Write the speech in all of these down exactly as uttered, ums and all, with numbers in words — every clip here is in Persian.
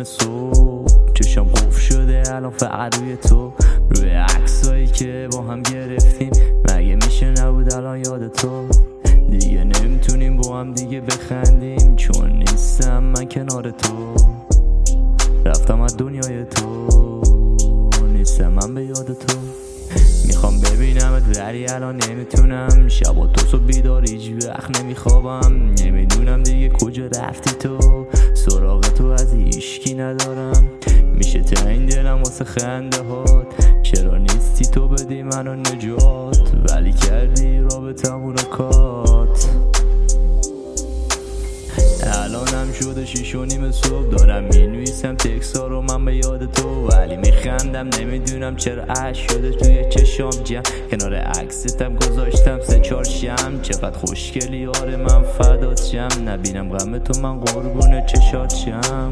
صبح چشم قفل شده الان فقط روی تو، روی عکسایی که با هم گرفتیم. مگه میشه نبود الان یاد تو؟ دیگه نمیتونیم با هم دیگه بخندیم چون نیستم من کنار تو. رفتم از دنیای تو، نیستم من به یاد تو. میخوام ببینمت ولی الان نمیتونم، شب تو صبح بیدار هیچ وقت نمیخوابم. نمیدونم دیگه کجا رفتی تو، سراغ تو از هیچکی ندارم. میشه تعیین دلم واسه خنده هات، چرا نیستی تو بدی منو نجات؟ ولی کردی رابطمون رو کات. الانم شده شیش و نیم صبح، دارم مینویسم تکسا رو من به یاد تو. ولی میخندم نمیدونم چرا اشک شده توی چشام جمع. کنار عکستم گذاشتم سه چهار شم، چقدر خوشگلی آره من فدات شم. نبینم غم تو من قربون چشات شم،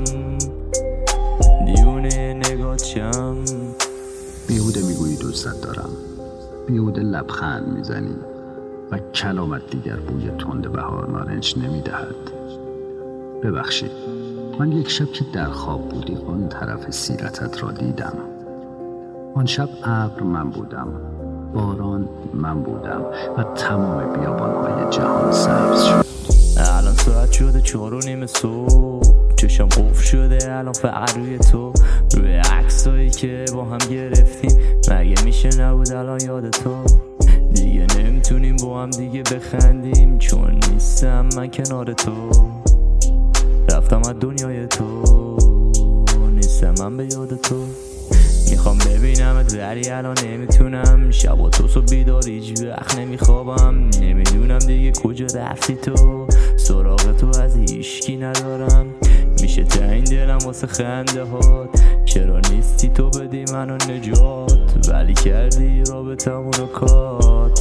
دیونه نگات شم. بیهوده میگویی دوستت دارم، بیهوده لبخند میزنی و کلامت دیگر بوی تند بهار نارنج نمیدهد. ببخشید، من یک شب که در خواب بودی آن طرف سیرتت را دیدم. آن شب ابر من بودم، باران من بودم و تمام بیابانهای جهان سبز شد. الان ساعت شده چهار و نیم صبح، چشم قفل شده الان فقط روی تو، روی عکسایی که با هم گرفتیم. مگه میشه نبود الان یاد تو؟ دیگه نمیتونیم با هم دیگه بخندیم چون نیستم من کنار تو. رفتم از دنیای تو، نیستم من به یاد تو. میخوام ببینمت ولی الان نمیتونم، شب تو صبح بیدار هیچ وقت نمیخوابم. نمیدونم دیگه کجا رفتی تو، سراغ تو از هیچکی ندارم. میشه تعیین دلم واسه خنده هات، چرا نیستی تو بدی منو نجات؟ ولی کردی رابطمون رو کات.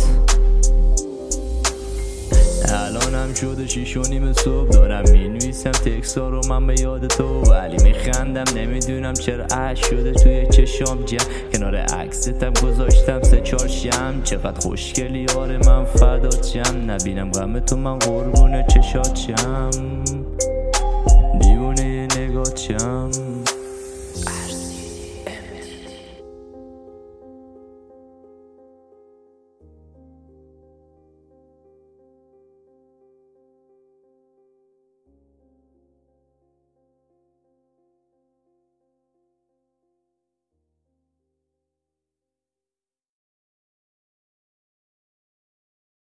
الانم شده شیش و نیم صبح، دارم مینویسم تکسا رو من به یاد تو. ولی میخندم نمیدونم چرا اشک شده توی چشام جمع. کنار عکستم گذاشتم سه چهار شم، چقدر خوشگلی آره من فدات شم. نبینم غم تو من قربون چشات شم، دیوونه نگات شم.